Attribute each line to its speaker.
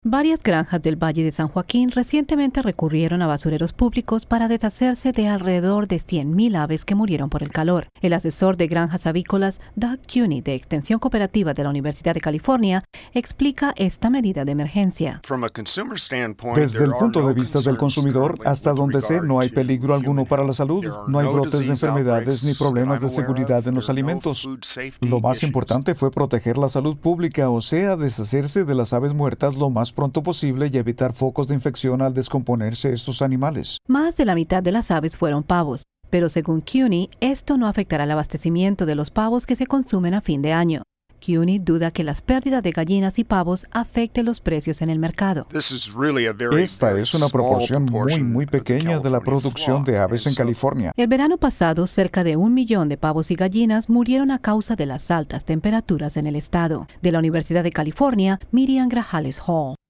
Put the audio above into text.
Speaker 1: Varias granjas del Valle de San Joaquín recientemente recurrieron a basureros públicos para deshacerse de alrededor de 100,000 aves que murieron por el calor. El asesor de granjas avícolas, Doug Cuny, de Extensión Cooperativa de la Universidad de California, explica esta medida de emergencia.
Speaker 2: Desde el punto de vista del consumidor, hasta donde sé, no hay peligro alguno para la salud. No hay brotes de enfermedades ni problemas de seguridad en los alimentos. Lo más importante fue proteger la salud pública, o sea, deshacerse de las aves muertas lo más pronto posible y evitar focos de infección al descomponerse estos animales.
Speaker 1: Más de la mitad de las aves fueron pavos, pero según Cuny, esto no afectará el abastecimiento de los pavos que se consumen a fin de año. Cuny duda que las pérdidas de gallinas y pavos afecten los precios en el mercado.
Speaker 2: Esta es una proporción muy pequeña de la producción de aves en California.
Speaker 1: El verano pasado, cerca de 1 millón de pavos y gallinas murieron a causa de las altas temperaturas en el estado. De la Universidad de California, Miriam Grajales Hall.